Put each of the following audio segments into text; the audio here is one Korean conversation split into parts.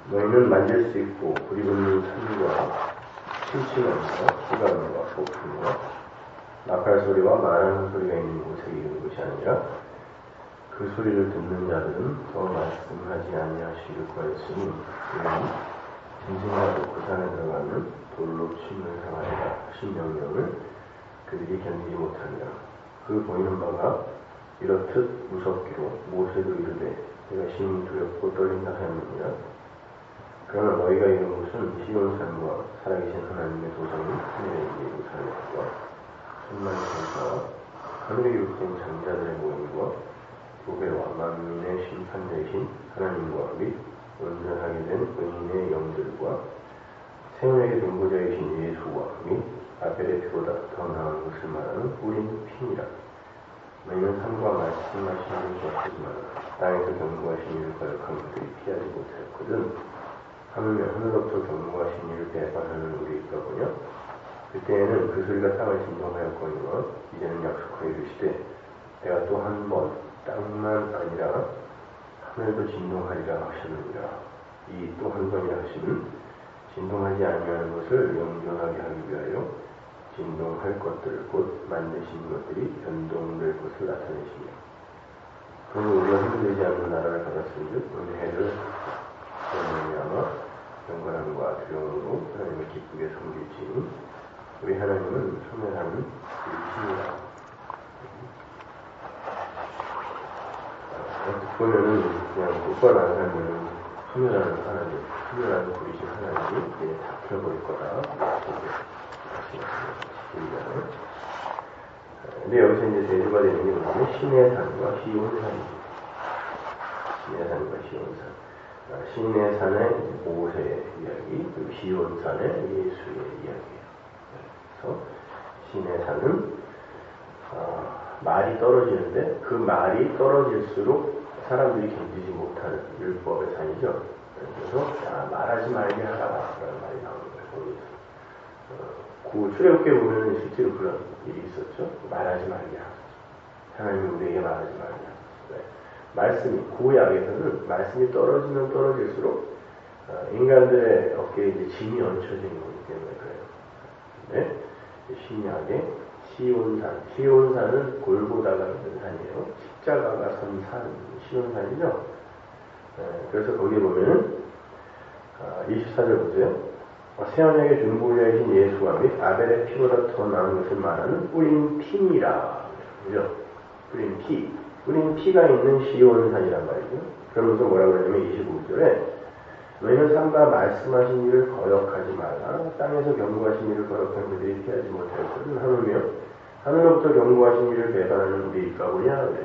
너희는 만질 수 있고 불이 붙는 산과 침침함과 시간과 폭풍과 나팔 소리와 말하는 소리가 있는 곳에 이르는 것이 아니라 그 소리를 듣는 자들은 더 말씀하지 아니하시길 구하였으니 이는 짐승과 그 산에 들어가는 돌로 침을 행하리라 하신 명령을 그들이 견디지 못하니라. 그 보이는 바가 이렇듯 무섭기로 모세도 이르되 내가 심히 두렵고 떨린다 하였느니라. 그러나 너희가 이룬 곳은 시온산과 살아계신 하나님의 도성인 하늘의 예루살렘과 천만의 천사와 하늘에 기록된 장자들의 모임과 교회와 만민의 심판자이신 하나님과 및 온전하게 된 의인의 영들과 생명에게 동거자이신 예수와 및 아벨의 피보다 더 나은 것을 말하는 우리는 피니라. 너희는 산과 말씀하시는 것이지만 땅에서 경고하신 일을 거역한 그들이 피하지 못하였거든. 하물며 하늘로부터 경고하신 일을 배반하는 우리가 보냐? 그때에는 그 소리가 땅을 진동하였거니와 이제는 약속하여 이르시되 내가 또 한 번 땅만 아니라 하늘도 진동하리라 하셨느니라. 이 또 한 번이라 하시는 진동하지 아니하는 것을 영존하게 하기 위하여 진동할 것들 곧 만드신 것들이 변동될 것을 나타내시며 그러므로 우리가 흔들리지 않는 나라를 받았은즉 우리 해를 말미암아 경건함과 두려움으로 하나님을 기쁘게 섬길지니 우리 하나님은 소멸하는 이십니다. 어떻게 보면은 그냥 똑바로 안 하면은 소멸하는 하나님, 소멸하는 우리신 하나님이 이제 다 펴버릴 거다. 근데 여기서 이제 대조가 되는 게 뭐냐면 신의 산과 시온산이죠. 신의 산과 시온산. 신의 산의 모세의 이야기, 그리고 시온산의 예수의 이야기예요. 그래서 신의 산은 말이 떨어지는데 그 말이 떨어질수록 사람들이 견디지 못하는 율법의 산이죠. 그래서 말하지 말게 하라라는 말이 나오는 거예요. 그 출애굽기에 보면 실제로 그런 일이 있었죠. 말하지 말게 하소서. 하나님이 우리에게 말하지 말게 하소서. 말씀이 구약에서는 말씀이 떨어지면 떨어질수록 인간들의 어깨에 이제 짐이 얹혀지는 거기 때문에 그래요. 네? 신약의 시온산은 골고다가 있는 산이에요. 십자가가 선 산, 시온산이죠. 그래서 거기 보면은 24절 보세요. 새 언약의 중보자이신 예수와 및 아벨의 피보다 더 나은 것을 말하는 뿌린 피니라. 그죠? 뿌린 피. 뿌린 피가 있는 시온산이란 말이죠. 그러면서 뭐라고 하냐면 25절에 너희는 산과 말씀하신 일을 거역하지 말라. 땅에서 경고하신 일을 거역한 그들이 피하지 못하였거든. 하물며 하늘로부터 경고하신 일을 배반하는 우리일까 보냐 그래요.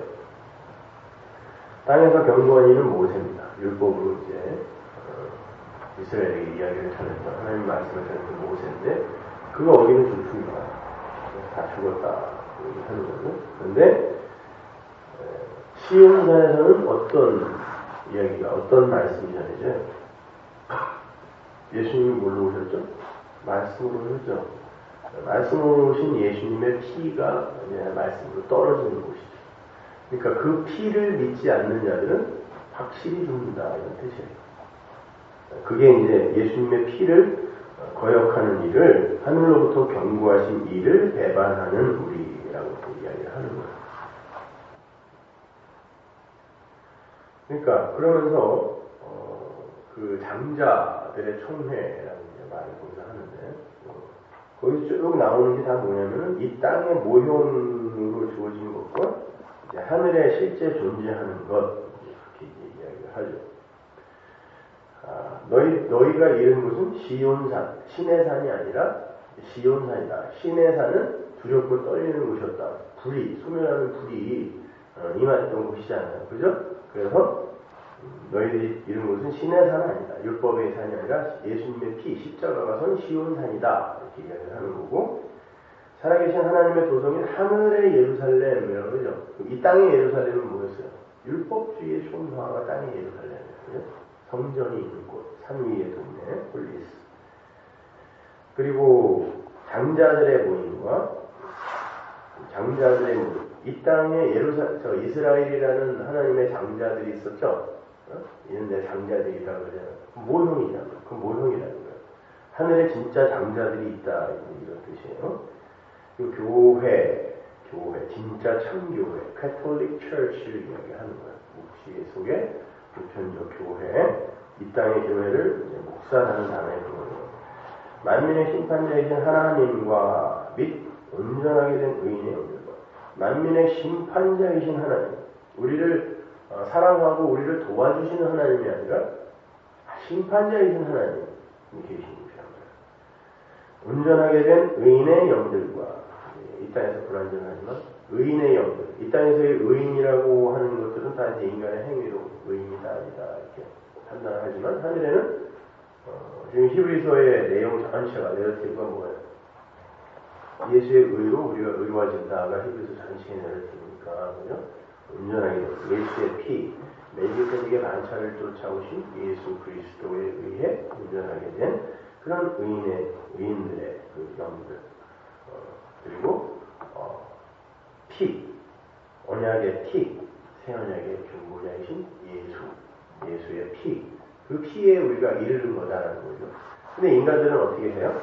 땅에서 경고한 일은 모세입니다. 율법으로 이제 이스라엘에게 이야기를 전했던 하나님 말씀을 전했던 모세인데 그거 어기는 줄투기가 다 죽었다 하는 거죠. 그런데 시온산에서는 어떤 이야기가 어떤 말씀이 전해져요? 예수님이 뭘로 오셨죠? 말씀으로 오셨죠. 말씀으로 오신 예수님의 피가 말씀으로 떨어지는 곳이죠. 그러니까 그 피를 믿지 않는 자들은 확실히 죽는다 이런 뜻이에요. 그게 이제 예수님의 피를 거역하는 일을 하늘로부터 경고하신 일을 배반하는 우리라고 이야기를 하는 거예요. 그러니까 그러면서 그 장자들의 총회라는 말을 거기서 하는데 거기서 쭉 나오는 게 다 뭐냐면은 이 땅의 모형으로 주어진 것과 이제 하늘에 실제 존재하는 것 이렇게 이야기를 하죠. 너희가 이른 곳은 시온산, 신의 산이 아니라 시온산이다. 신의 산은 두렵고 떨리는 곳이었다. 불이, 소멸하는 불이 임했던 곳이잖아요. 그죠? 그래서 너희들이 이른 곳은 신의 산은 아니다. 율법의 산이 아니라 예수님의 피, 십자가가 선 시온산이다. 이렇게 이야기를 하는 거고 살아계신 하나님의 도성인 하늘의 예루살렘이라고 그러죠. 이 땅의 예루살렘은 뭐였어요? 율법주의의 총화가 땅의 예루살렘이에요. 성전이 있는 곳, 산 위의 동네, 폴리스. 그리고 장자들의 모임과 장자들의 모임. 이 땅에 이스라엘이라는 하나님의 장자들이 있었죠. 이는 내 장자들이라고 그러잖아요. 모형이잖아요. 그 모형이라는 거예요. 하늘에 진짜 장자들이 있다 이런 뜻이에요. 그 교회, 진짜 참교회, 캐톨릭 처치를 이야기하는 거예요. 묵시 속에 보편적 교회, 이 땅의 교회를 목사라는 단어에 부르는 만민의 심판자이신 하나님과 및 온전하게 된 의인의 영들과 만민의 심판자이신 하나님, 우리를 사랑하고 우리를 도와주시는 하나님이 아니라 심판자이신 하나님이 계신 곳이랍니다. 온전하게 된 의인의 영들과 이 땅에서 불완전하지만 의인의 영들, 이 땅에서의 의인이라고 하는 것들은 다 이제 인간의 행위로 의인이다 아니다 이렇게 판단하지만 하늘에는 지금 히브리서의 내용 전체가 내러티브가 뭐예요? 예수의 의로 우리가 의로워진다가 히브리서 전체의 내러티브니까 그죠? 온전하게 예수의 피, 멜기세덱의 반차를 쫓아오신 예수 그리스도에 의해 온전하게 된 그런 의인들의 그 영들, 그리고 피, 언약의 피, 새 언약의 중보자이신 예수의 피, 그 피에 우리가 이르는 거다라는 거죠. 근데 인간들은 어떻게 해요?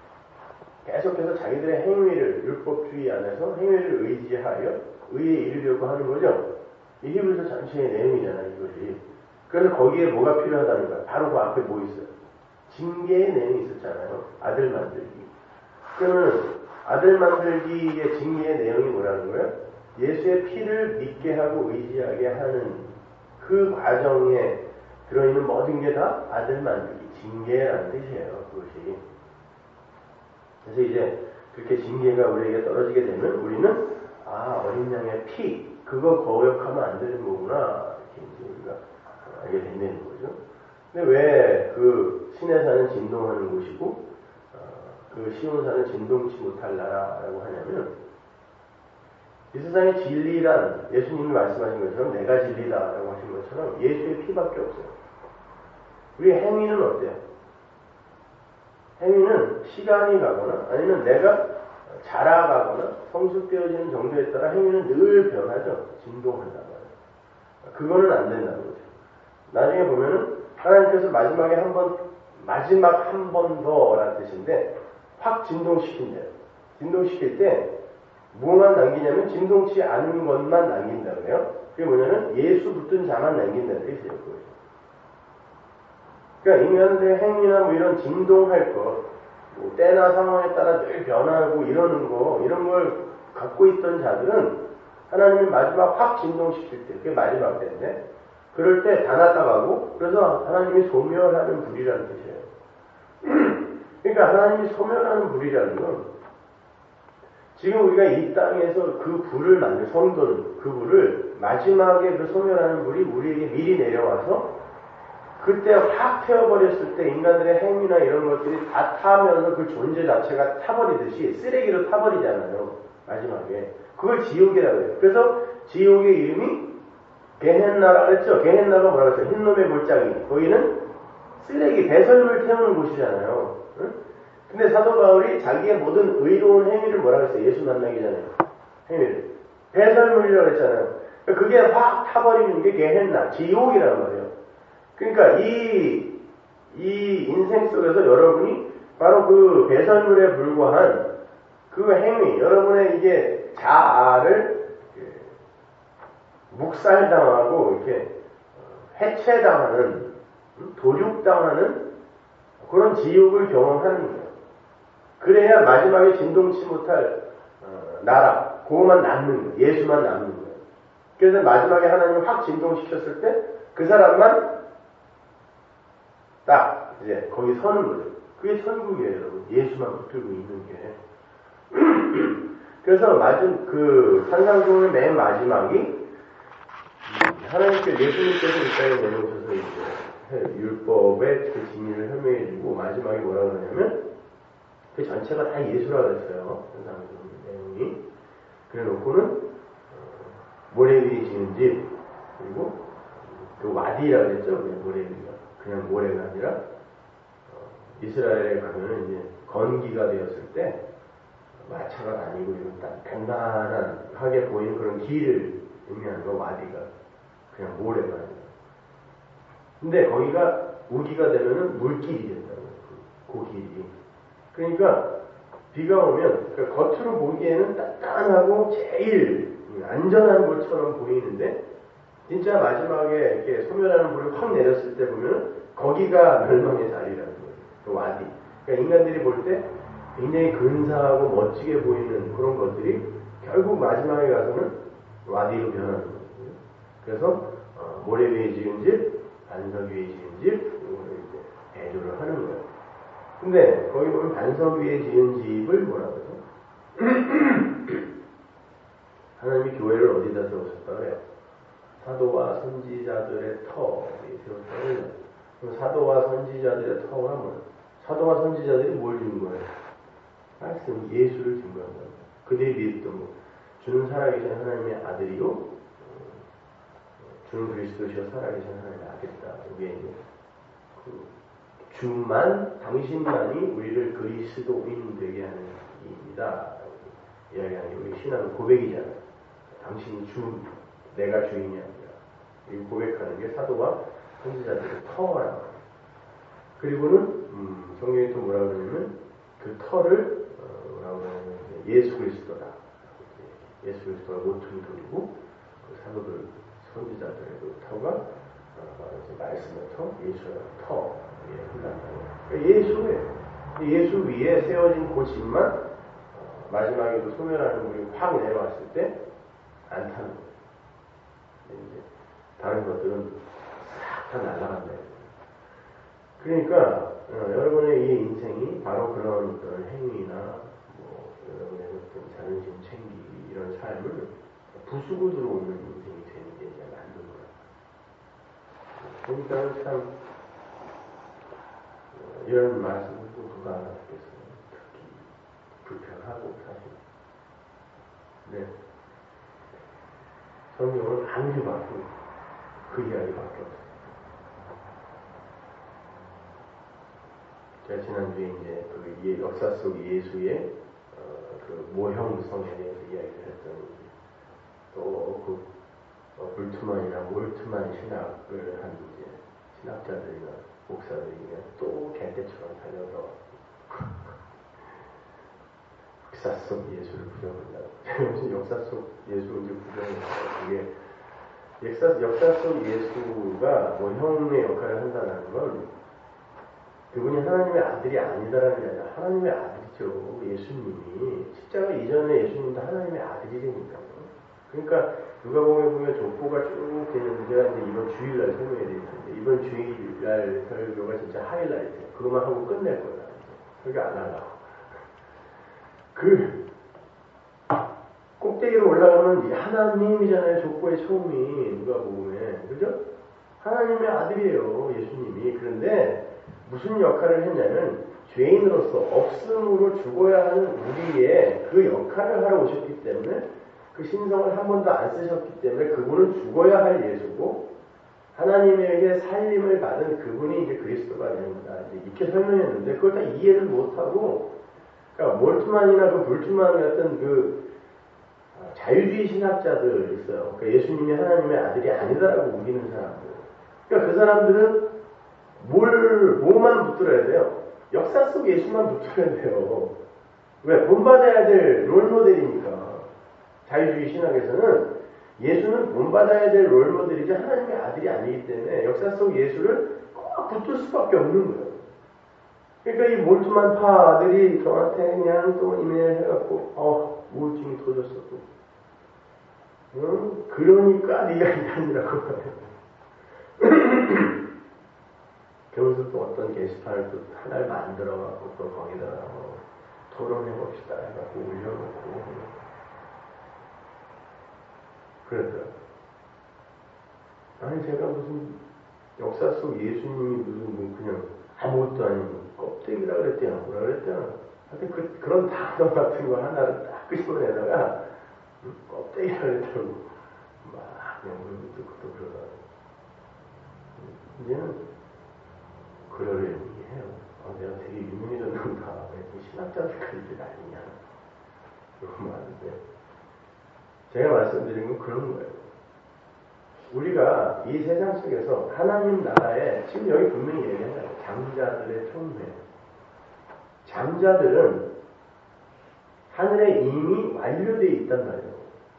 계속해서 자기들의 행위를 율법주의 안에서 행위를 의지하여 의에 이르려고 하는 거죠. 이 히브리서 전체의 내용이잖아요, 이것이. 그래서 거기에 뭐가 필요하다는 거야? 바로 그 앞에 뭐 있어요? 징계의 내용이 있었잖아요. 아들 만들기. 그러면 아들 만들기의 징계의 내용이 뭐라는 거예요? 예수의 피를 믿게 하고 의지하게 하는 그 과정에 들어있는 모든 게 다 아들 만들기, 징계라는 뜻이에요, 그것이. 그래서 이제 그렇게 징계가 우리에게 떨어지게 되면 우리는 어린 양의 피, 그거 거역하면 안 되는 거구나, 이렇게 이제 우리가 알게 된다는 거죠. 근데 왜 그 시내산은 진동하는 곳이고 그 시온산은 진동치 못할 나라라고 하냐면 이 세상의 진리란 예수님이 말씀하신 것처럼 내가 진리다라고 하신 것처럼 예수의 피밖에 없어요. 우리의 행위는 어때요? 행위는 시간이 가거나 아니면 내가 자라가거나 성숙되어지는 정도에 따라 행위는 늘 변하죠. 진동한단 말이에요. 그거는 안 된다는 거죠. 나중에 보면은 하나님께서 마지막 한 번 더라는 뜻인데 확 진동시킨대요. 진동시킬 때 뭐만 남기냐면 진동치 않은 것만 남긴다고요. 그게 뭐냐면 예수 붙은 자만 남긴다는 뜻이에요. 그것이. 그러니까 인간들의 행위나 뭐 이런 진동할 것, 뭐 때나 상황에 따라 늘 변하고 이러는 거, 이런 걸 갖고 있던 자들은 하나님이 마지막 확 진동시킬 때, 그게 마지막 때인데, 그럴 때 다 나타가고, 그래서 하나님이 소멸하는 불이라는 뜻이에요. 그러니까 하나님이 소멸하는 불이라는 건, 지금 우리가 이 땅에서 그 불을 만든 성도는 그 불을 마지막에 그 소멸하는 불이 우리에게 미리 내려와서 그때 확 태워버렸을 때 인간들의 행위나 이런 것들이 다 타면서 그 존재 자체가 타버리듯이 쓰레기로 타버리잖아요. 마지막에. 그걸 지옥이라고 해요. 그래서 지옥의 이름이 게헨나라고 했죠. 게헨나가 뭐라고 했어요? 흰놈의 골짜기. 거기는 쓰레기, 배설물 태우는 곳이잖아요. 응? 근데 사도 바울이 자기의 모든 의로운 행위를 뭐라고 했어요? 예수 만나기 전에. 행위를. 배설물이라고 했잖아요. 그게 확 타버리는 게 게헨나, 지옥이라는 말이에요. 그러니까 이 인생 속에서 여러분이 바로 그 배설물에 불과한 그 행위, 여러분의 이게 자아를 묵살당하고 이렇게 해체당하는, 도륙당하는 그런 지옥을 경험하는 거예요. 그래야 마지막에 진동치 못할 나라, 그것만 남는 거예요. 예수만 남는 거예요. 그래서 마지막에 하나님을 확 진동시켰을 때 그 사람만 딱 이제 거기 서는 거죠. 그게 천국이에요, 여러분. 예수만 붙들고 있는 게. 그래서 그 산상수훈의 맨 마지막이 하나님께 예수님께서 이 땅에 내놓으셔서 이제 율법의 그 진리를 설명해주고 마지막에 뭐라고 하냐면 그 전체가 다 예수라고 했어요. 산상수훈 내용이. 그래놓고는 모래 위에 지은 집 그리고 그 와디라고 했죠. 모래 위가. 그냥 모래가 아니라 이스라엘에 가면 이제 건기가 되었을 때 마차가 다니고 이런 딱 편안하게 보이는 그런 길을 의미하는 거 와디가 그냥 모래가 아니라 근데 거기가 우기가 되면은 물길이 된다고. 그 길이. 그러니까 비가 오면 그러니까 겉으로 보기에는 단단하고 제일 안전한 곳처럼 보이는데 진짜 마지막에 이렇게 소멸하는 불이 확 내렸을 때 보면 거기가 멸망의 자리라는 거예요. 그 와디. 그러니까 인간들이 볼 때 굉장히 근사하고 멋지게 보이는 그런 것들이 결국 마지막에 가서는 와디로 변하는 거예요. 그래서 모래 위에 지은 집, 반석 위에 지은 집, 이거를 이제 대조를 하는 거예요. 근데 거기 보면 반석 위에 지은 집을 뭐라 그러죠? 하나님이 교회를 어디다 세우셨다 그래요? 사도와 선지자들의 터에 세웠다 그래요. 그럼 사도와 선지자들의 터가 뭐예요? 사도와 선지자들이 뭘 준 거예요? 말씀, 예수를 준 거예요. 그들이 믿었던 거. 주는 살아계신 하나님의 아들이요, 주는 그리스도시요 살아계신 하나님의 아들이다. 이게 이제 그 주만, 당신만이 우리를 그리스도인 되게 하는 일입니다. 이야기하는 게 우리 신앙 고백이잖아요. 당신이 주, 내가 주인이 아니라. 이 고백하는 게 사도와 선지자들의 터라고. 그리고는 성경에 또 뭐라고 그러냐면 그 터를 뭐라고 그러냐면 예수 그리스도다. 예수 그리스도가 모퉁이 돌이고 그 사도들, 선지자들의 그 터가 말씀의 터, 예수의 터. 그러니까 예수 위에 세워진 그 집만 마지막에도 소멸하는 물이 확 내려왔을 때 안 타는 거예요. 이제 다른 것들은 싹 다 날아간다. 그러니까 여러분의 이 인생이 바로 그런 어떤 행위나 뭐 여러분의 어떤 자존심 챙기기 이런 삶을 부수고 들어오는 인생이 되는 게 이제 만든 거예요. 그러니까 참 이런 말씀을 또 누가 하겠어요. 특히 불편하고 사실. 네. 성경은 아무리 봐도 그 이야기밖에 없어요. 제가 지난주에 이제 그 역사 속 예수의 그 모형성에 대해서 이야기를 했더니 또 그 불투만이나 몰투만 신학을 한 이제 신학자들이나 목사들이 그냥 또 개떼처럼 달려들어 역사 속 예수를 부정한다고. 제가 무슨 역사 속 예수를 이제 부정해서 그게 역사 속 예수가 모형의 역할을 한다는 건 그분이 하나님의 아들이 아니다라는 게 아니라 하나님의 아들이죠. 예수님이 십자가 이전에 예수님도 하나님의 아들이니까요. 그러니까 누가복음에 보면 족보가 쭉 되는데 제가 이제 이번 주일날 설명해 드릴 텐데 이번 주일날 설교가 진짜 하이라이트예요. 그것만 하고 끝낼 거예요. 설교 안 하려고. 그 꼭대기로 올라가면 하나님이잖아요. 족보의 처음이 누가복음에. 그죠? 하나님의 아들이에요. 예수님이. 그런데 무슨 역할을 했냐면 죄인으로서 없음으로 죽어야 하는 우리의 그 역할을 하러 오셨기 때문에 그 신성을 한 번도 안 쓰셨기 때문에 그분은 죽어야 할 예수고 하나님에게 살림을 받은 그분이 이제 그리스도가 됩니다. 이렇게 설명했는데 그걸 다 이해를 못하고 그러니까 몰투만이나 그 불투만 같은 그 자유주의 신학자들 있어요. 그러니까 예수님이 하나님의 아들이 아니다라고 우기는 사람들. 그러니까 그 사람들은 뭐만 붙들어야 돼요? 역사 속 예수만 붙들어야 돼요. 왜? 본받아야 될 롤모델이니까. 자유주의 신학에서는 예수는 본받아야 될 롤모델이지 하나님의 아들이 아니기 때문에 역사 속 예수를 꼭 붙들 수밖에 없는 거예요. 그러니까 이 몰투만 파들이 저한테 그냥 또 이메일 해갖고 우울증이 터졌어 또. 그러니까 네가 인간이라고 해요. 그러면서 또 어떤 게시판을 또 하나를 만들어갖고 또 거기다가 토론해봅시다 해갖고 올려놓고 그러더라고요. 아니 제가 무슨 역사 속 예수님이 무슨 그냥 아무것도 아니고 껍데기라 그랬대요. 뭐라 그랬대요. 하여튼 그런 단어 같은 거 하나를 딱 끄집어내다가 껍데기라 그랬다고 막 그냥 물고 뜯고 또 그러더라고요. 이제는 그러려니 해요. 내가 되게 유명해졌는가. 왜 신학자들까지 이렇게 난리냐. 이러고 말하는데 제가 말씀드린 건 그런 거예요. 우리가 이 세상 속에서 하나님 나라에 지금 여기 분명히 얘기하잖아요. 장자들의 총회. 장자들은 하늘에 이미 완료되어 있단 말이에요.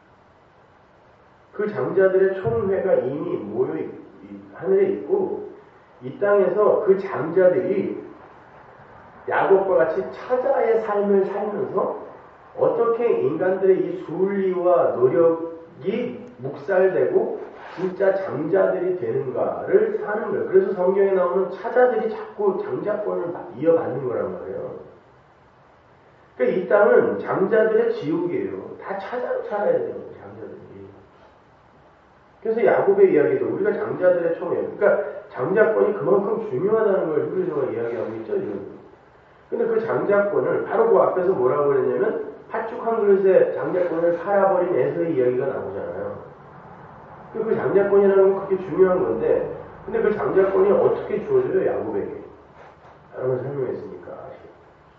그 장자들의 총회가 이미 하늘에 있고 이 땅에서 그 장자들이 야곱과 같이 차자의 삶을 살면서 어떻게 인간들의 이 순리와 노력이 묵살되고 진짜 장자들이 되는가를 사는 거예요. 그래서 성경에 나오는 차자들이 자꾸 장자권을 이어받는 거란 말이에요. 그러니까 이 땅은 장자들의 지옥이에요. 다 차자로 살아야 돼요, 장자들이. 그래서 야곱의 이야기도 우리가 장자들의 총이에요. 그러니까 장자권이 그만큼 중요하다는 걸 히브리서가 이야기하고 있죠, 지금. 근데 그 장자권을 바로 그 앞에서 뭐라고 그랬냐면 팥죽 한 그릇에 장자권을 팔아버린 에서의 이야기가 나오잖아요. 그 장자권이라는 건 그렇게 중요한 건데, 근데 그 장자권이 어떻게 주어져요, 야곱에게? 여러분 설명했으니까 아시겠죠?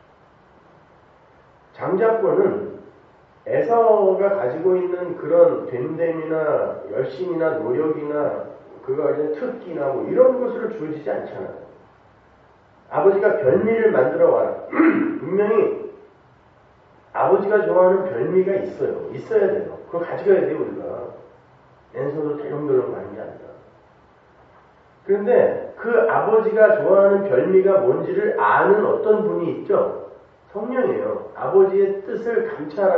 장자권은 에서가 가지고 있는 그런 됨됨이나 열심이나 노력이나 그가 가진 특기나 뭐 이런 것으로 주어지지 않잖아요. 아버지가 별미를 만들어 와라. 분명히 아버지가 좋아하는 별미가 있어요. 있어야 돼요. 그걸 가져가야 돼요, 우리가. 랜선으로 대롱대롱 가는 게 아니라. 그런데 그 아버지가 좋아하는 별미가 뭔지를 아는 어떤 분이 있죠? 성령이에요. 아버지의 뜻을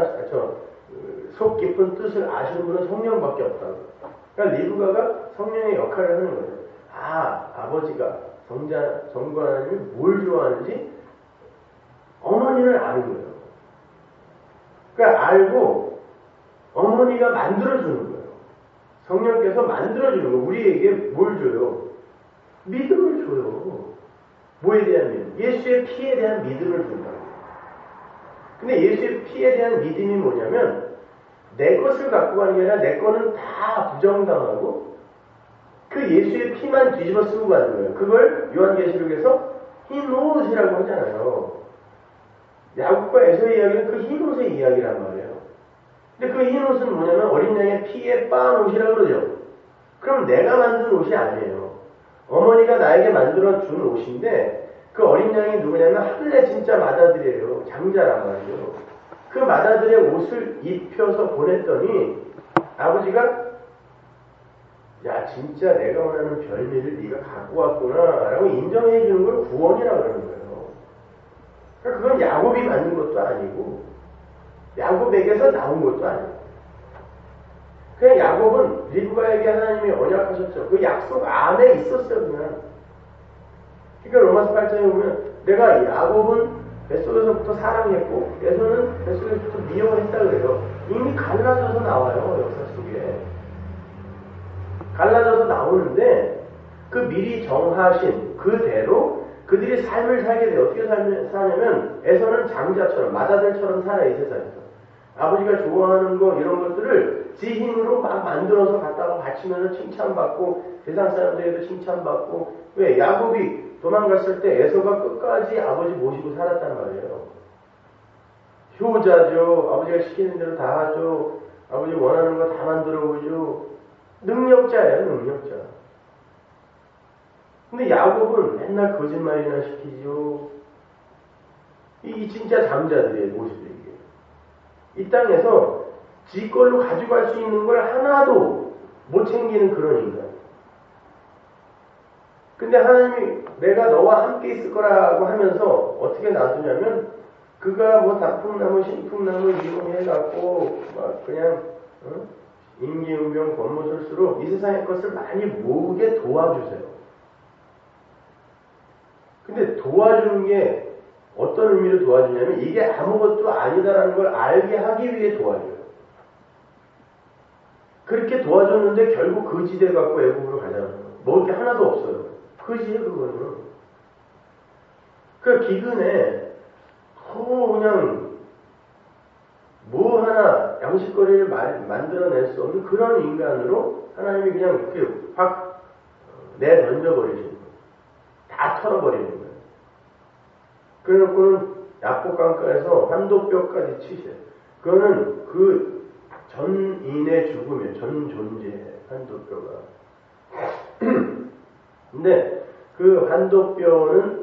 속 깊은 뜻을 아시는 분은 성령밖에 없다고. 그러니까 리브가가 성령의 역할을 하는 거예요. 아버지가 정부 하나님이 뭘 좋아하는지 어머니를 아는 거예요. 그러니까 알고 어머니가 만들어주는 거예요. 성령께서 만들어주는 거예요. 우리에게 뭘 줘요? 믿음을 줘요. 뭐에 대한 믿음? 예수의 피에 대한 믿음을 준다고. 근데 예수의 피에 대한 믿음이 뭐냐면 내 것을 갖고 가는 게 아니라 내 거는 다 부정당하고 그 예수의 피만 뒤집어 쓰고 가는 거예요. 그걸 요한계시록에서 흰 옷이라고 하잖아요. 야곱과 에서의 이야기는 그 흰 옷의 이야기란 말이에요. 근데 그 흰 옷은 뭐냐면 어린 양의 피에 빻은 옷이라고 그러죠. 그럼 내가 만든 옷이 아니에요. 어머니가 나에게 만들어 준 옷인데 그 어린 양이 누구냐면 하늘에 진짜 마다들이에요. 장자란 말이죠. 그 마다들의 옷을 입혀서 보냈더니 아버지가 야 진짜 내가 원하는 별미를 네가 갖고 왔구나 라고 인정해 주는 걸 구원이라고 그러는 거예요. 그러니까 그건 야곱이 만든 것도 아니고 야곱에게서 나온 것도 아니고 그냥 야곱은 리브가에게 하나님이 언약하셨죠. 그 약속 안에 있었어요. 그냥. 그러니까 로마서 8장에 보면 내가 야곱은 뱃속에서부터 사랑했고 에서는 뱃속에서부터 미워했다 그래요. 이미 갈라져서 나와요. 역사 속에. 갈라져서 나오는데 그 미리 정하신 그대로 그들이 삶을 살게 돼요. 어떻게 사냐면 에서는 장자처럼 마다들처럼 살아요. 이 세상에서. 아버지가 좋아하는 거 이런 것들을 지 힘으로 막 만들어서 갖다가 바치면 칭찬받고 세상 사람들에게도 칭찬받고 왜? 야곱이 도망갔을 때 에서가 끝까지 아버지 모시고 살았단 말이에요. 효자죠. 아버지가 시키는 대로 다 하죠. 아버지 원하는 거 다 만들어 보죠. 능력자예요. 능력자. 근데 야곱은 맨날 거짓말이나 시키죠. 이 진짜 장자들의 모습이에요. 이 땅에서 지 걸로 가져갈 수 있는 걸 하나도 못 챙기는 그런 인간. 근데 하나님이 내가 너와 함께 있을 거라고 하면서 어떻게 놔두냐면 그가 뭐 단풍나무 신풍나무 이용해갖고 막 그냥 임기응변 권모술수로 이 세상의 것을 많이 모으게 도와주세요. 근데 도와주는 게 어떤 의미로 도와주냐면 이게 아무것도 아니다라는 걸 알게 하기 위해 도와줘요. 그렇게 도와줬는데 결국 거지돼 갖고 애국으로 가잖아요. 먹을 게 하나도 없어요. 거지해 그거는. 그 기근에 그냥 뭐 하나 양식거리를 만들어낼 수 없는 그런 인간으로 하나님이 그냥 이렇게 확 내던져버리시는 거예요. 다 털어버리는 거예요. 그래놓고는 야복강가에서 환도뼈까지 치세요. 그거는 그 전인의 죽음이에요. 전 존재의 환도뼈가. 근데 그 환도뼈는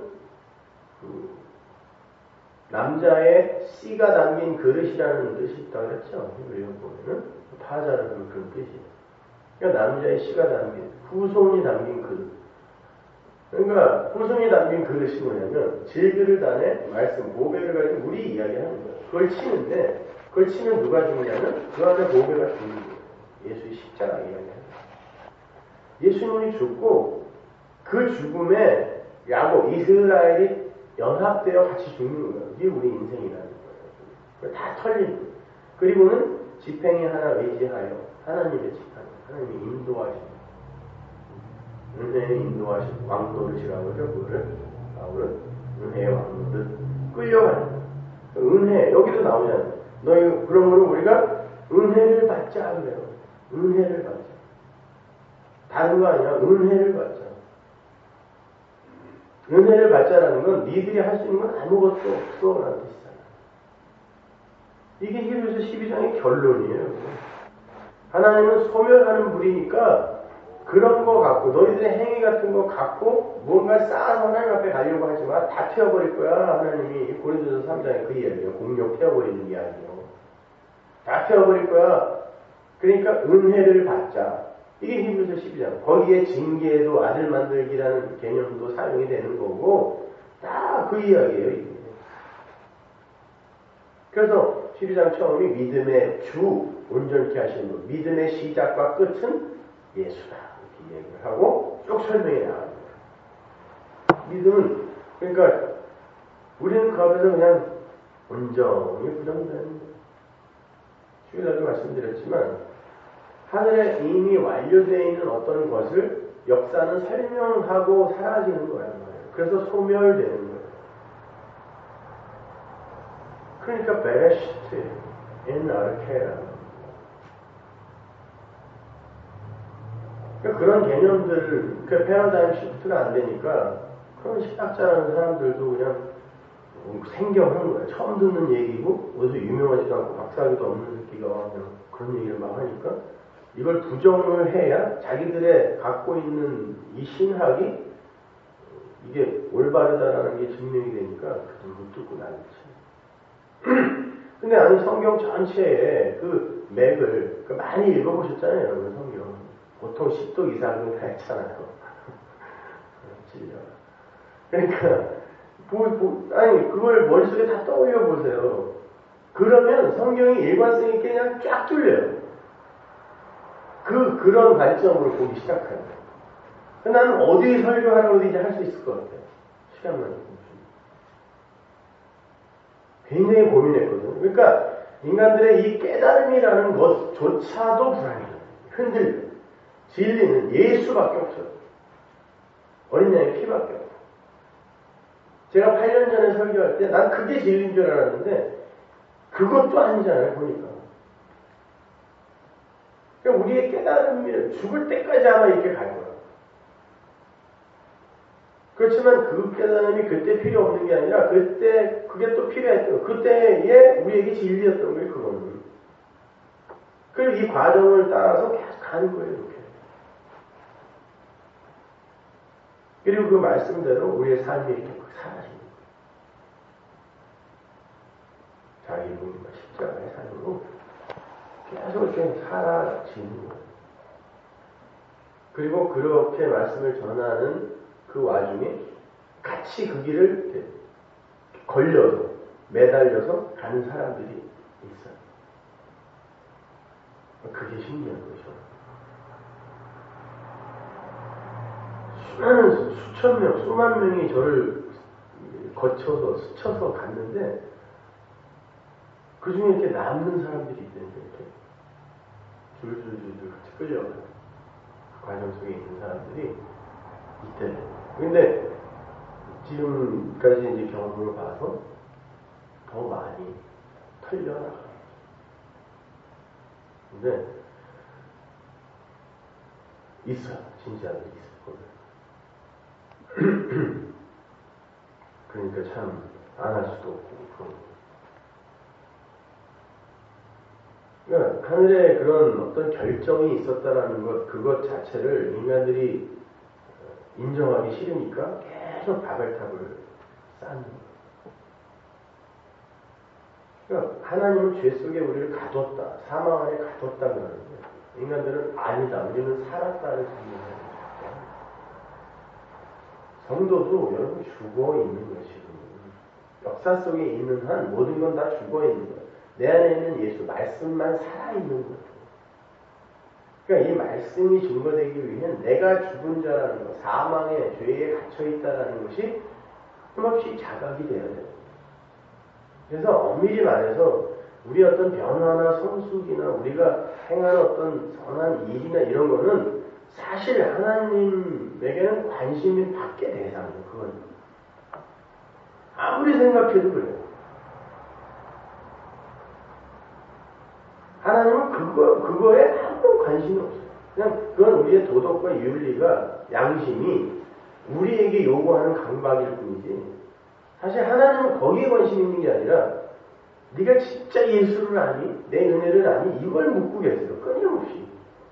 남자의 씨가 담긴 그릇이라는 뜻이 있다고 그랬죠. 우리가 보면은 파자를 그런 뜻이에요. 그러니까 남자의 씨가 담긴 후손이 담긴 그릇. 그러니까 후손이 담긴 그릇이 뭐냐면 질그릇 안에 말씀 보배를 가지고 우리 이야기하는 거예요. 그걸 치는데 그걸 치면 누가 죽냐면 그 안에 보배가 죽는 거예요. 예수의 십자가 이야기하는 거예요. 예수님이 죽고 그 죽음에 야곱 이스라엘이 연합되어 같이 죽는 거예요. 이게 우리 인생이라는 거예요. 다 털린 거예요. 그리고는 지팽이 하나 의지하여 하나님의 지팡이, 하나님이 인도하시는 은혜의 인도하시는 왕노릇이라고 하죠. 그거를 바울은 은혜의 왕노릇 끌려가는 거예요. 은혜 여기도 나오잖아요. 너희 그러므로 우리가 은혜를 받자 그래요. 은혜를 받자. 다른 거 아니야. 은혜를 받자. 은혜를 받자라는 건 니들이 할 수 있는 건 아무것도 없어 라는 뜻이잖아. 이게 히브리서 12장의 결론이에요. 하나님은 소멸하는 분이니까 그런 거 갖고 너희들의 행위 같은 거 갖고 뭔가 쌓아서 하나님 앞에 가려고 하지만 다 태워버릴 거야. 하나님이 고린도서 3장에 그 이야기예요. 공룡 태워버리는 이야기예요. 다 태워버릴 거야. 그러니까 은혜를 받자. 이게 히브리서 12장. 거기에 징계도 아들 만들기라는 개념도 사용이 되는 거고 다 그 이야기예요. 이게. 그래서 12장 처음이 믿음의 주 온전케 하시는 분. 믿음의 시작과 끝은 예수다. 이렇게 얘기를 하고 쭉 설명해 나갑니다. 믿음은 그러니까 우리는 그 앞에서 그냥 온전히 부정되는 거예요. 주일날도 말씀드렸지만 하늘에 이미 완료되어 있는 어떤 것을 역사는 설명하고 사라지는 거란 말이에요. 그래서 소멸되는 거예요. 그러니까 베레시트 인 아르케라는 그러니까 그런 개념들을 그 패러다임 시프트가 안 되니까 그런 신학자라는 사람들도 그냥 생경하는 거예요. 처음 듣는 얘기고 어디서 유명하지도 않고 박사학위도 없는 새끼가 그냥 그런 얘기를 막 하니까 이걸 부정을 해야 자기들의 갖고 있는 이 신학이 이게 올바르다라는 게 증명이 되니까 그들 못 듣고 난리지. 근데 나는 성경 전체에 그 맥을 많이 읽어보셨잖아요, 여러분 성경. 보통 10도 이상은 다 했잖아요. 그러니까 아니 그걸 머릿속에 다 떠올려 보세요. 그러면 성경이 일관성 있게 그냥 쫙 뚫려요. 그런 관점으로 보기 시작해요. 나는 어디에 설교하라고 이제 할 수 있을 것 같아요. 시간만 있으면. 굉장히 고민했거든요. 그러니까 인간들의 이 깨달음이라는 것조차도 불안해요. 흔들려요. 진리는 예수밖에 없어요. 어린 양의 피밖에 없어요. 제가 8년 전에 설교할 때 난 그게 진리인 줄 알았는데 그것도 아니잖아요. 보니까. 그러니까 우리의 깨달음이 죽을 때까지 아마 이렇게 갈 거예요. 그렇지만 그 깨달음이 그때 필요 없는 게 아니라 그때 그게 또 필요했던 그때에 우리에게 진리였던 거예요. 그거는. 그리고 이 과정을 따라서 계속 가는 거예요. 이렇게. 그리고 그 말씀대로 우리의 삶이 이렇게 사라지는 거예요. 자기 몸과 십자가의 삶으로 계속 이렇게 사라지는 거예요. 그리고 그렇게 말씀을 전하는 그 와중에 같이 그 길을 이렇게 걸려서 매달려서 가는 사람들이 있어요. 그게 신기한 거죠. 수많은 수천 명, 수만 명이 저를 거쳐서 스쳐서 갔는데 그 중에 이렇게 남는 사람들이 있다니까 이렇게 줄줄줄줄 같이 끌려가요. 그 과정 속에 있는 사람들이 이때. 근데 지금까지 이제 경험을 봐서 더 많이 털려나가요. 근데 있어요. 진짜로 있을 거예요. 그러니까 참 안 할 수도 없고 그런 거. 그러니까 하늘에 그런 어떤 결정이 있었다라는 것, 그것 자체를 인간들이 인정하기 싫으니까 계속 바벨탑을 쌓는 거예요. 그러니까 하나님은 죄 속에 우리를 가뒀다, 사망 안에 가뒀다 그러는데 인간들은 아니다, 우리는 살았다를 생각합니다. 성도도 여러분 죽어 있는 것이고 역사 속에 있는 한 모든 건 다 죽어 있는 거예요. 내 안에 있는 예수 말씀만 살아 있는 거예요. 그러니까 이 말씀이 증거되기 위해는 내가 죽은 자라는 것, 사망의 죄에 갇혀 있다라는 것이 힘없이 자각이 돼야 돼요. 그래서 엄밀히 말해서 우리 어떤 변화나 성숙이나 우리가 행하는 어떤 선한 일이나 이런 거는 사실 하나님에게는 관심이 밖의 대상이에요. 그건 아무리 생각해도 그래요. 하나님은 그거에 아무 관심이 없어요. 그냥 그건 우리의 도덕과 윤리가 양심이 우리에게 요구하는 강박일 뿐이지 사실 하나님은 거기에 관심 있는 게 아니라 네가 진짜 예수를 아니? 내 은혜를 아니? 이걸 묻고 계세요. 끊임없이.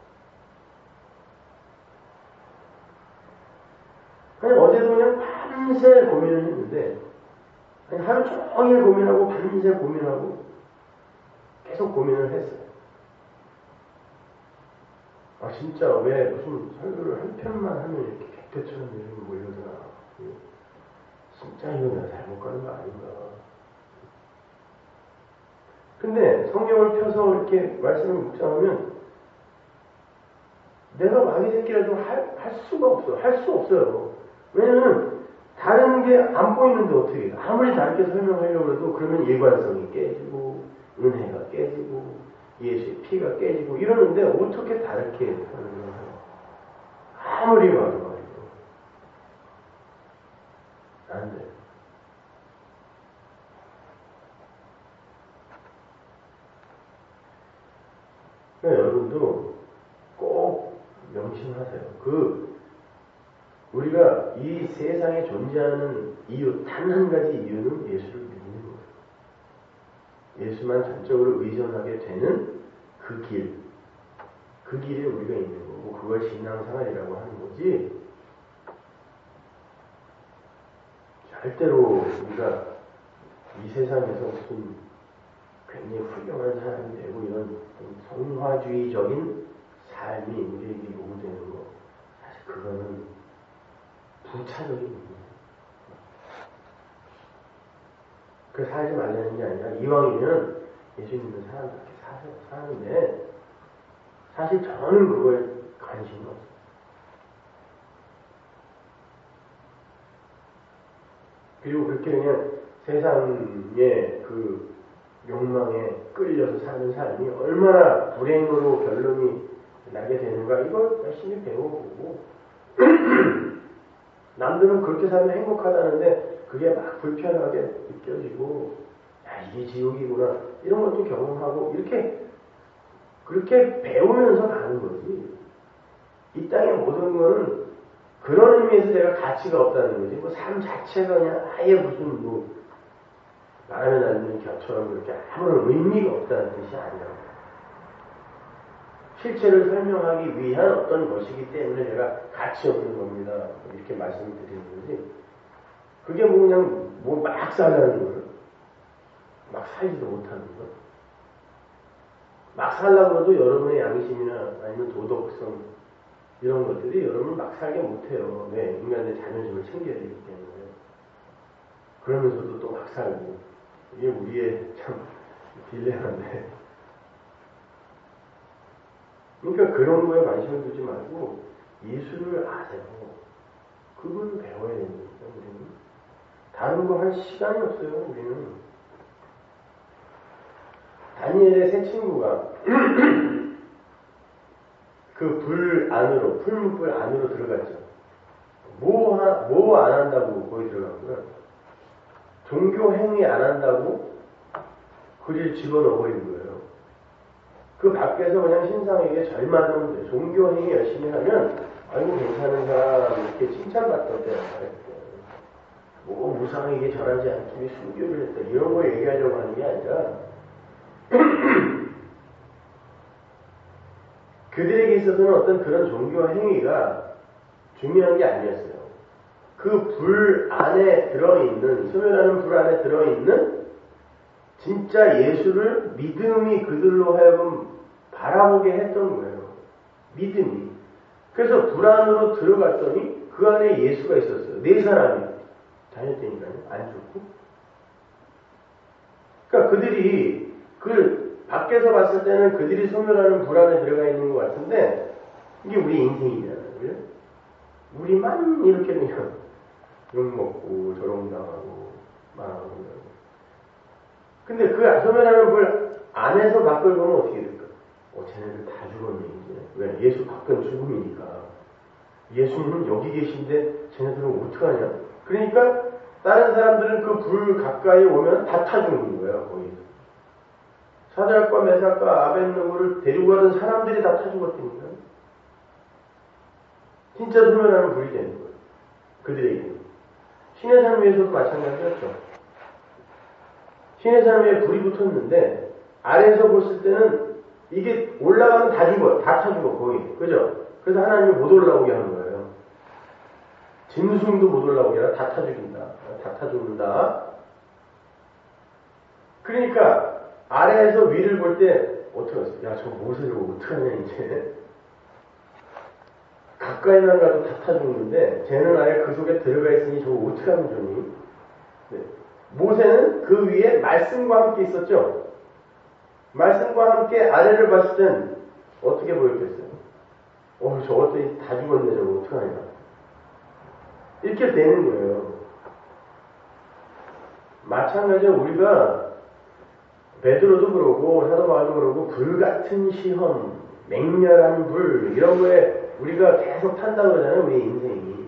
아니 어제도 그냥 밤새 고민을 했는데 아니, 하루 종일 고민하고 밤새 고민하고 계속 고민을 했어요. 아 진짜 왜 무슨 설교를 한 편만 하면 이렇게 객대처럼 이렇게 몰려드나. 진짜 이거 내가 잘못 가는 거 아닌가. 근데 성경을 펴서 이렇게 말씀을 묵상하면 내가 마귀 새끼라도 할 수가 없어. 할 수 없어요. 왜냐면 다른 게 안 보이는데 어떻게 해요? 아무리 다르게 설명하려고 해도 그러면 일관성이 깨지고 은혜가 깨지고 예수의 피가 깨지고 이러는데 어떻게 다르게 하는 거예요? 아무리 봐도 말이죠. 안 돼요. 그러니까 여러분도 꼭 명심하세요. 우리가 이 세상에 존재하는 이유, 단 한 가지 이유는 예수를 믿는 거예요. 예수만 전적으로 의존하게 되는 그 길에 우리가 있는 거고, 그걸 신앙생활이라고 하는 거지, 절대로 우리가 이 세상에서 무슨 굉장히 훌륭한 사람이 되고 이런 성화주의적인 삶이 우리에게 요구되는 거, 사실 그거는 부차적인 일이에요. 그 살지 말라는 게 아니라 이왕이면 예수 믿는 사람답게 사는데 사실 저는 그거에 관심이 없어요. 그리고 그렇게 그냥 세상의 그 욕망에 끌려서 사는 삶이 얼마나 불행으로 결론이 나게 되는가 이걸 열심히 배워보고 남들은 그렇게 살면 행복하다는데 그게 막 불편하게 느껴지고 야 이게 지옥이구나 이런 것도 경험하고 이렇게 그렇게 배우면서 가는 거지. 이 땅의 모든 거는 그런 의미에서 내가 가치가 없다는 거지. 뭐 삶 자체가 그냥 아예 무슨 뭐 말하면 안 곁처럼 그렇게 아무런 의미가 없다는 뜻이 아니라고. 실체를 설명하기 위한 어떤 것이기 때문에 내가 가치 없는 겁니다. 이렇게 말씀을 드리는 거지. 그게 뭐 그냥 뭐 막 살라는 거예요. 막 살지도 못하는 거. 막 살라고 해도 여러분의 양심이나 아니면 도덕성 이런 것들이 여러분을 막 살게 못해요. 왜? 인간의 자존심을 챙겨야 되기 때문에. 그러면서도 또 막 살고. 이게 우리의 참 딜레마인데. 그러니까 그런 거에 관심을 두지 말고 예수를 아세요. 그걸 배워야 됩니다. 우리는. 다른 거 할 시간이 없어요. 우리는. 다니엘의 세 친구가 그 불 안으로, 풀무불 안으로 들어갔죠. 뭐 안 한다고 거기 들어갔고요. 종교 행위 안 한다고 그리를 집어넣어 버린 거예요. 그 밖에서 그냥 신상에게 절만하면 돼요. 종교 행위 열심히 하면 아이고 괜찮은 사람 이렇게 칭찬받던데요. 뭐 무상에게 절하지 않기 위해 순교를 했다. 이런 거 얘기하려고 하는 게 아니라 그들에게 있어서는 어떤 그런 종교 행위가 중요한 게 아니었어요. 그 불 안에 들어있는, 소멸하는 불 안에 들어있는 진짜 예수를 믿음이 그들로 하여금 바라보게 했던 거예요. 믿음이. 그래서 불 안으로 들어갔더니 그 안에 예수가 있었어요. 네 사람이 다녔다니까요. 안 죽고. 그러니까 그들이 밖에서 봤을 때는 그들이 소멸하는 불 안에 들어가 있는 것 같은데 이게 우리 인생이잖아요. 그래? 우리만 이렇게 그냥 욕먹고 조롱당하고 말하고. 근데 그 소멸하는 불 안에서 밖을 보면 어떻게 될까? 쟤네들 다 죽었네 이제. 왜? 예수 밖은 죽음이니까. 예수님은 여기 계신데 쟤네들은 어떡하냐? 그러니까 다른 사람들은 그 불 가까이 오면 다 타 죽는 거예요. 거기서. 사드락과 메삭과 아벳느고를 데리고 가던 사람들이 다 타 죽었다니까. 진짜 소멸하는 불이 되는 거예요. 그들에게. 신의 산 위에서도 마찬가지였죠. 신의 산 위에 불이 붙었는데 아래에서 봤을 때는 이게 올라가면 다 죽어. 다 타 죽어. 거기. 그죠? 그래서 하나님이 못 올라오게 하는 거예요. 짐승도 못 올라오게 하라. 다 타 죽인다. 다 타 죽는다. 그러니까 아래에서 위를 볼 때 어떻게 하세요? 야, 저 모세를 어떡하냐 이제. 가까이만 가도 다 타 죽는데 쟤는 아예 그 속에 들어가 있으니 저거 어떻게 하면 좋니? 네. 모세는 그 위에 말씀과 함께 있었죠. 말씀과 함께 아래를 봤을 땐 어떻게 보였겠어요? 저것들이 다 죽었네. 저거 어떡하냐. 이렇게 되는 거예요. 마찬가지로 우리가 베드로도 그러고 사도 바울도 그러고 불같은 시험, 맹렬한 불 이런 거에 우리가 계속 탄다고 그러잖아요. 우리의 인생이.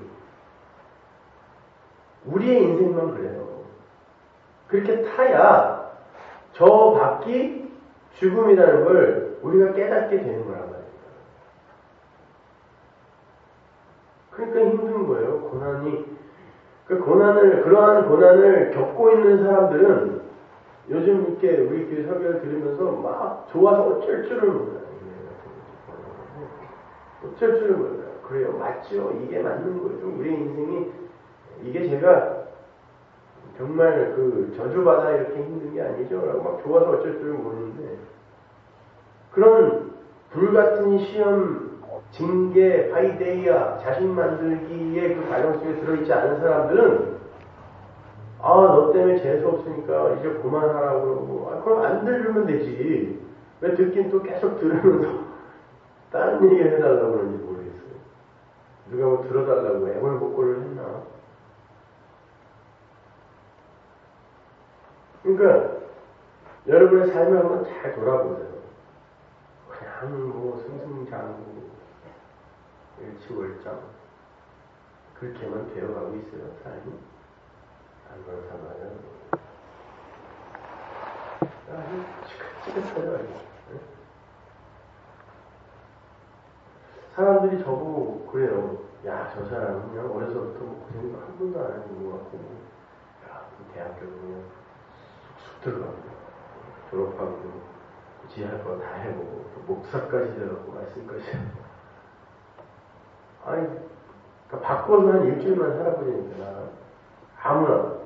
우리의 인생만 그래요. 그렇게 타야 저 밖이 죽음이라는 걸 우리가 깨닫게 되는 거란 말이에요. 그러니까 힘든 거예요. 그러한 고난을 겪고 있는 사람들은 요즘 이렇게 우리 교회 설교를 들으면서 막 좋아서 어쩔 줄을 몰라요. 어쩔 줄을 몰라요. 그래요. 맞죠. 이게 맞는 거죠. 우리 인생이 이게 제가 정말 저주받아 이렇게 힘든 게 아니죠. 라고 막 좋아서 어쩔 줄을 모르는데 그런 불같은 시험, 징계, 파이데이아, 자신 만들기의 그 과정 속에 들어있지 않은 사람들은 너 때문에 재수 없으니까 이제 그만하라고 그러고 그럼 안 들으면 되지. 왜 듣긴 또 계속 들으면서 다른 얘기를 해달라고 그러는지 모르겠어요. 누가 뭐 들어달라고 애걸복걸을 했나? 그러니까 여러분의 삶을 한번 잘 돌아보세요. 그냥 뭐 승승장구 일치월장 그렇게만 되어가고 있어요. 삶이 안 그렇단 말이에요. 아주 지긋지긋해요. 사람들이 저보고 그래요. 야, 저 사람은 그냥 어려서부터 고생도 한 번도 안 해본 것 같고 야, 대학교 그냥 쑥쑥 들어가고 졸업하고 지할 거 다 해보고 또 목사까지 되어갖고 말씀까지 하고 아니 그러니까 바꿔서 한 일주일만 살아보니까 아무나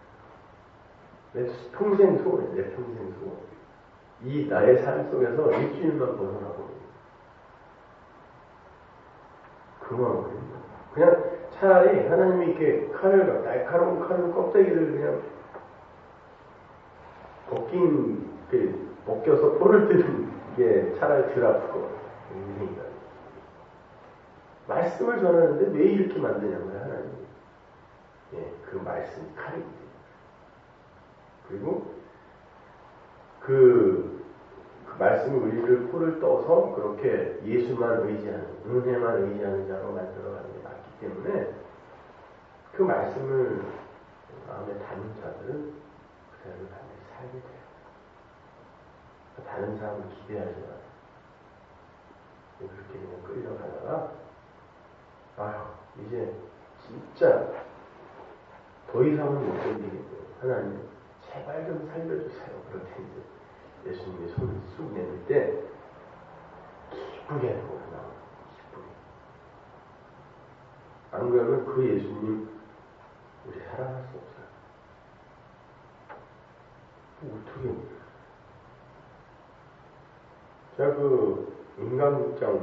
내 평생 소원이야. 내 평생 소원. 이 나의 삶 속에서 일주일만 벗어나고 그만거든요. 그냥 차라리 하나님이 이렇게 날카로운 칼을 껍데기를 그냥 벗겨서 포를 뜨는 게 차라리 덜 아플 것 같아요. 인생이다. 말씀을 전하는데 왜 이렇게 만드냐고요, 하나님이. 그 말씀이 칼입니다. 그리고 그 말씀이 우리를 포를 떠서 그렇게 예수만 의지하는, 은혜만 의지하는 자로 만들어가는 게 맞기 때문에 그 말씀을 마음에 담은 자들은 그 삶을 반드시 살게 돼요. 다른 사람을 기대하지 마요. 그렇게 그냥 끌려가다가 이제 진짜 더 이상은 못 견디겠네요. 하나님 제발 좀 살려주세요. 그럴 텐데 예수님의 손을 쑥 내밀 때 기쁘게 하는 거구나. 기쁘게. 안 그러면 그 예수님 우리 살아갈 수 없어요. 어떻게 제가 그 인간극장을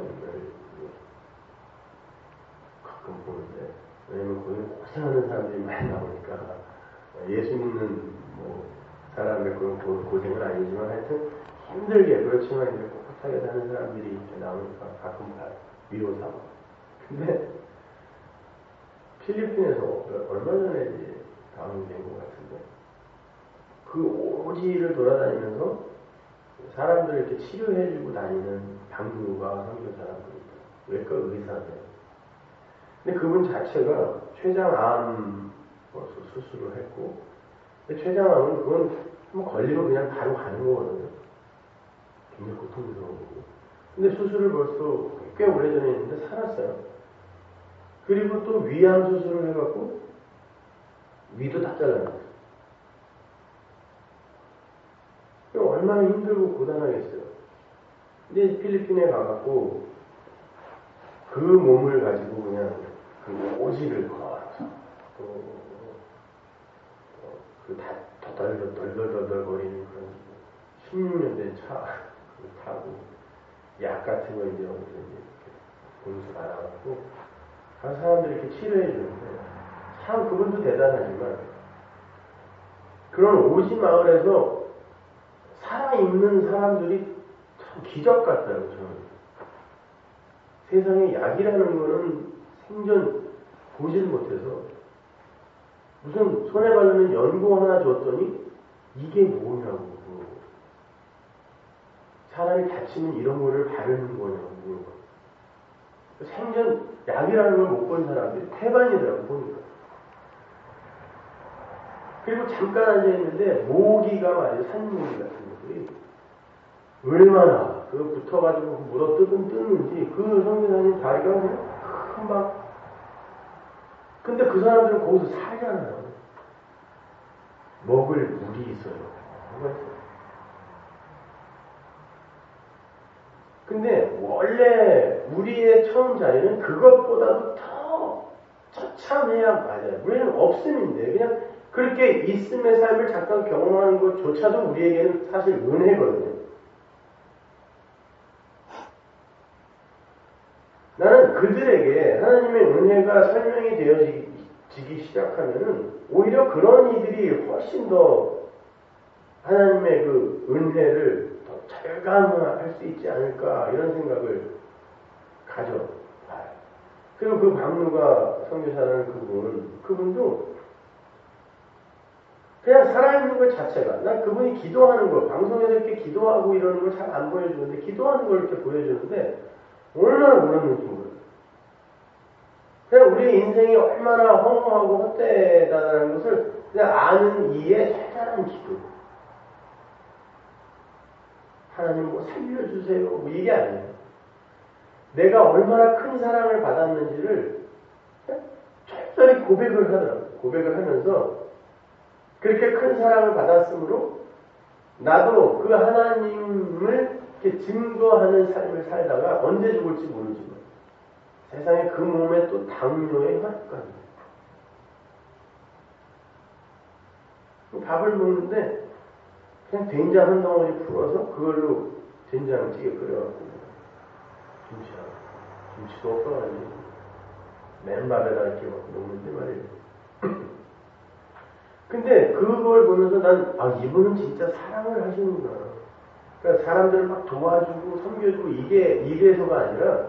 가끔 보는데, 왜냐면 거기는 고생하는 사람들이 많이 나오니까, 예수 믿는 뭐 사람의 그런 고생은 아니지만 하여튼 힘들게, 그렇지만 이제 꿋꿋하게 사는 사람들이 이렇게 나오니까 가끔 봐요. 위로 삼아. 근데 필리핀에서 얼마 전에 이제 다운이 된 것 같은데, 그 오지를 돌아다니면서 사람들을 이렇게 치료해주고 다니는 당뇨가 선교사람들이 있어요. 외과 의사인데. 근데 그분 자체가 췌장암 수술을 했고, 근데 췌장암은 그건 한번 걸리면 그냥 바로 가는 거거든요. 굉장히 고통스러운 거고. 근데 수술을 벌써 꽤 오래전에 했는데 살았어요. 그리고 또 위암 수술을 해갖고 위도 다 잘라놨어요. 얼마나 힘들고 고단하겠어요. 근데 필리핀에 가갖고 그 몸을 가지고 그냥 그 오지를 걸어서 그 덜덜덜덜 거리는 그런 16년 된 차 타고 약 같은 거 이제 어디서 이제 공수 받아갖고 한 사람들이 이렇게 치료해 주는데 참 그분도 대단하지만 그런 오지 마을에서 살아있는 사람들이 참 기적 같아요. 저는 세상에 약이라는 거는 생전 보질 못해서 무슨 손에 바르는 연고 하나 줬더니 이게 뭐냐고, 사람이 다치면 이런 거를 바르는 거냐고. 생전 약이라는 걸 못 본 사람들이 태반이더라고 보니까. 그리고 잠깐 앉아있는데 모기가 말이에요. 산모기 같은 것들이 얼마나 그 붙어가지고 물어 뜨는지 그 선교사님 다리가 그냥 금방. 근데 그 사람들은 거기서 살잖아요. 먹을 물이 있어요. 뭐가 있어요. 근데 원래 우리의 처음 자리는 그것보다도 더 처참해야 맞아요. 우리는 없음인데 그냥 그렇게 있음의 삶을 잠깐 경험하는 것조차도 우리에게는 사실 은혜거든요. 나는 그들에게 하나님의 은혜가 설명이 되어지기 시작하면은 오히려 그런 이들이 훨씬 더 하나님의 그 은혜를 더 절감할 수 있지 않을까 이런 생각을 가져봐요. 그리고 그 박누가 선교사라는 그분도 그냥 살아있는 것 자체가, 난 그분이 기도하는 거, 방송에서 이렇게 기도하고 이러는 걸 잘 안 보여주는데 기도하는 걸 이렇게 보여주는데 얼마나 울었는지 모르겠어요. 그냥 우리 인생이 얼마나 허무하고 헛되다는 것을 그냥 아는 이에 대단한 기도. 하나님 뭐 살려주세요. 뭐 이게 아니에요. 내가 얼마나 큰 사랑을 받았는지를 철저히 고백을 하더라고요. 고백을 하면서 그렇게 큰 사랑을 받았으므로 나도 그 하나님을 이렇게 증거하는 삶을 살다가 언제 죽을지 모르지만 세상에 그 몸에 또 당뇨에 혈관이 밥을 먹는데 그냥 된장 한 덩어리 풀어서 그걸로 된장찌개 끓여갖고 김치도 없어가지고 맨밥에다 이렇게 막 먹는데 말이에요. 근데 그걸 보면서 난 이분은 진짜 사랑을 하시는구나. 그러니까 사람들을 막 도와주고 섬겨주고 이게 이래서가 아니라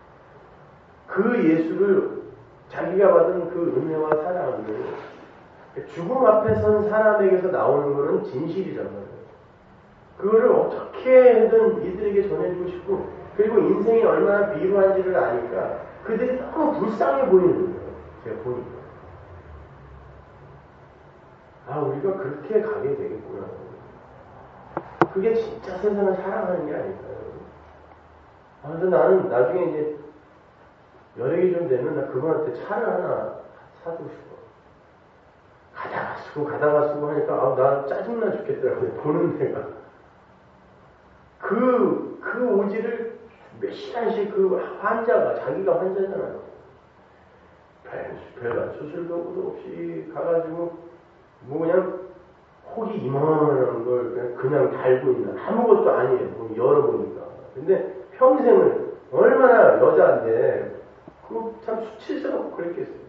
그 예수를 자기가 받은 그 은혜와 사랑을 죽음 앞에 선 사람에게서 나오는 것은 진실이란 말이에요. 그거를 어떻게든 이들에게 전해주고 싶고 그리고 인생이 얼마나 비루한지를 아니까 그들이 너무 불쌍해 보이는 거예요. 제가 보니까. 우리가 그렇게 가게 되겠구나. 그게 진짜 세상을 사랑하는 게 아닐까요? 그래서 나는 나중에 이제 여력이 좀 되면 나 그분한테 차를 하나 사주고 싶어. 가다가 쓰고 하니까 나 짜증나 죽겠더라고요. 보는 데가. 그 오지를 몇 시간씩 그 환자가 자기가 환자잖아요. 별반 수술도구도 없이 가가지고 뭐 그냥 혹이 이만한 걸 그냥 달고 있는 아무것도 아니에요. 열어보니까. 근데 평생을 얼마나 여자인데 그 참 수치스럽고 그랬겠어요.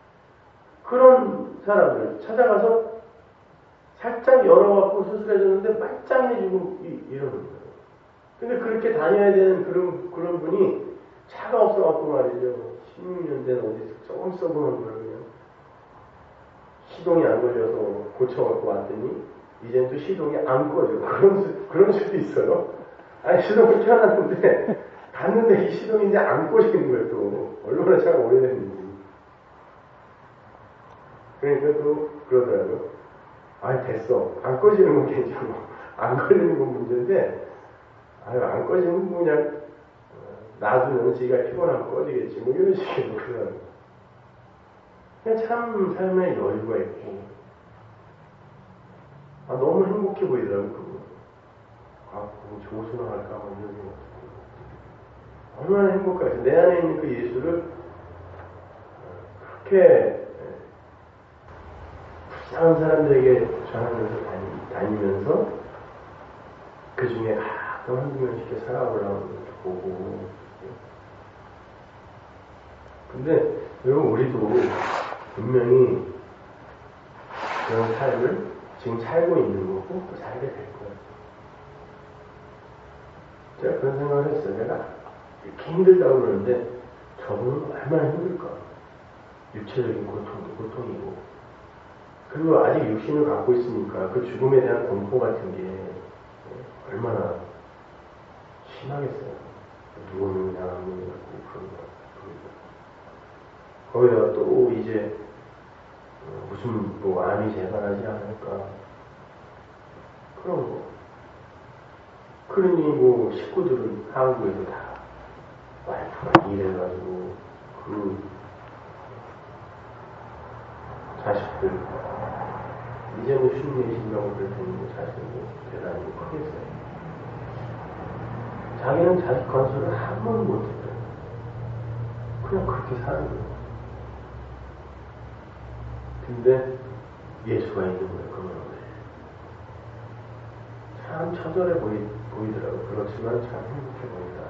그런 사람들 찾아가서 살짝 열어갖고 수술해줬는데 말짱해지고 이러는 거예요. 근데 그렇게 다녀야 되는 그런 분이 차가 없어갖고 말이죠. 16년 된 어디 조금 써보는 걸 그냥 시동이 안 걸려서 고쳐갖고 왔더니 이젠 또 시동이 안 꺼져. 그런 수도 있어요. 아니 시동을 켜놨는데 갔는데 이 시동이 이제 안 꺼지는 거예요. 또 얼마나 차가 오래됐는지. 그러니까 또 그러더라고요. 아니 됐어. 안 꺼지는 건 괜찮아. 안 걸리는 건 문제인데 아유 안 꺼지면 뭐 그냥 놔두면 지가 피곤하면 꺼지겠지. 뭐 이런 식으로 그러더라고요. 그냥 참 삶에 여유가 있고 너무 행복해 보이더라고요. 그거. 조수나 할까 뭐 이런 생각. 얼마나 행복하지. 내 안에 있는 그 예수를 그렇게 불쌍한 사람들에게 전하면서 다니면서 그 중에 가끔 한두 명씩 이렇게 살아보려고 보고. 근데 여러분 우리도 분명히 그런 삶을 지금 살고 있는 거고 또 살게 될 거예요. 제가 그런 생각을 했어요. 내가 이렇게 힘들다고 그러는데 저분은 얼마나 힘들까. 육체적인 고통도 고통이고 그리고 아직 육신을 갖고 있으니까 그 죽음에 대한 공포 같은 게 얼마나 심하겠어요. 누구는 양함이 갖고 그런 거. 거기다가 또 이제 무슨 뭐 암이 재발하지 않을까 그런 거. 그러니 뭐 식구들은 한국에서 다 와이프가 일해가지고 그 자식들 이제 뭐 54신다고 그랬더니 자식은 뭐 대단히 크겠어요. 자기는 자식 건설을 한 번도 못했어요. 그냥 그렇게 사는 거예요. 근데 예수가 있는 거예요. 그 마음에. 참 처절해 보이더라고요. 그렇지만 참 행복해 보인다.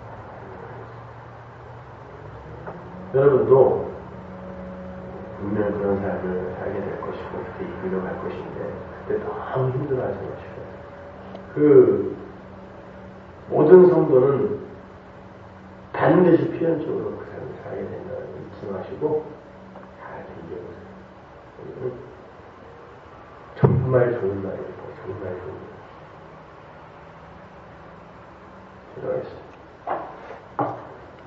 여러분도 분명 그런 삶을 살게 될 것이고 그렇게 이끌려갈 것인데 그때 너무 힘들어하지 마시고 그 모든 성도는 반드시 필연적으로 그 삶을 살게 된다는 걸 잊지 마시고 잘 준비해보세요. 오늘은 정말 좋은 날이고 정말 좋은 날. 기도하겠습니다.